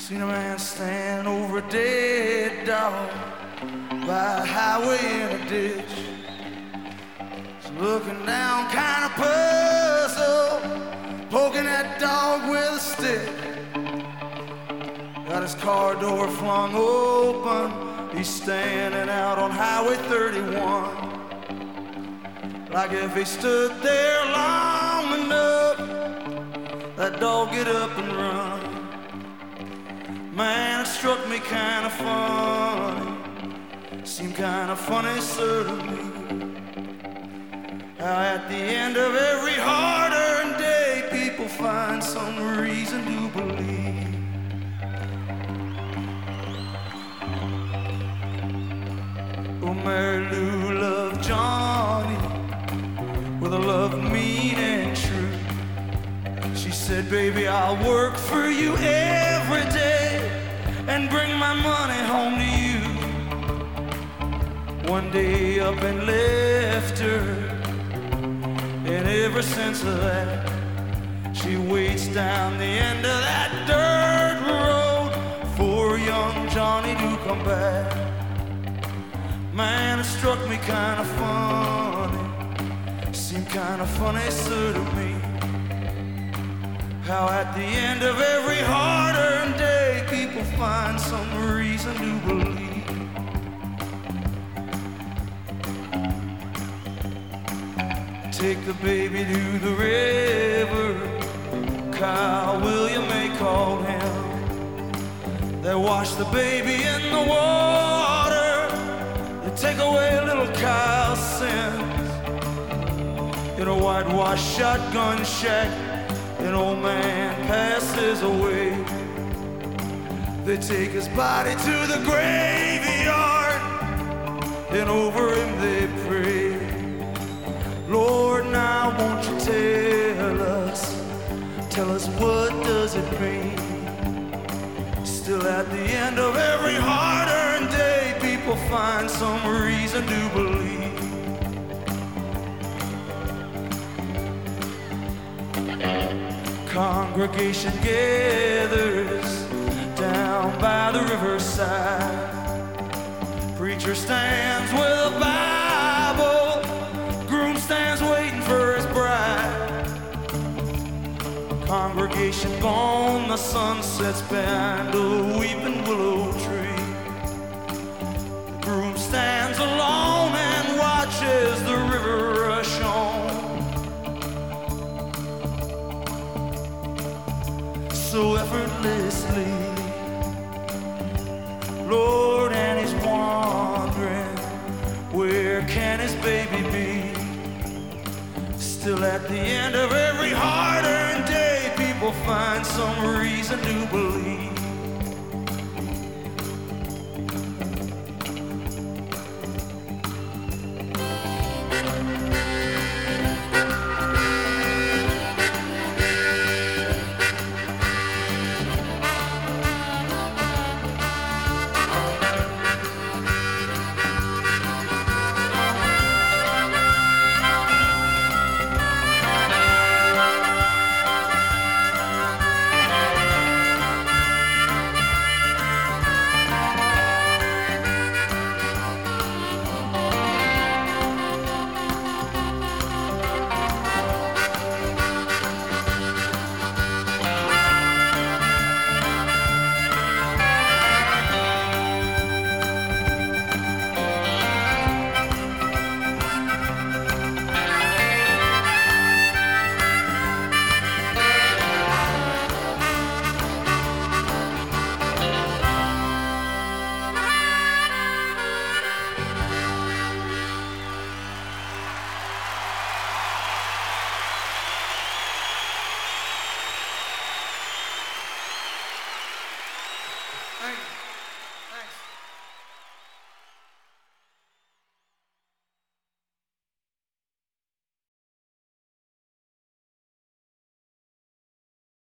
Seen a man stand over a dead dog by a highway in a ditch. He's looking down, kind of puzzled, poking that dog with a stick. Got his car door flung open. He's standing out on Highway 31. Like if he stood there long enough, that dog get up and run. Man, it struck me kind of funny, seemed kind of funny, sir, to me, how at the end of every hard-earned day, people find some reason to believe. Oh, Mary Lou loved Johnny with a love mean and true. She said, baby, I'll work for you every day and bring my money home to you. One day up and left her, and ever since that, she waits down the end of that dirt road for young Johnny to come back. Man, it struck me kind of funny, seemed kind of funny, sir, to me, how at the end of every hard-earned day, people find some reason to believe. Take the baby to the river, Kyle William they called him. They wash the baby in the water, they take away little Kyle's sins. In a whitewashed shotgun shack, an old man passes away. They take his body to the graveyard, and over him they pray. Lord, now won't you tell us what does it mean? Still at the end of every hard-earned day, people find some reason to believe. Congregation gathers down by the riverside. Preacher stands with a Bible, groom stands waiting for his bride. Congregation gone, the sun sets behind a weeping willow tree. The groom stands alone and watches the river rush on. So effortlessly, Lord, and he's wondering, where can his baby be? Still at the end of every hard-earned day, people find some reason to believe.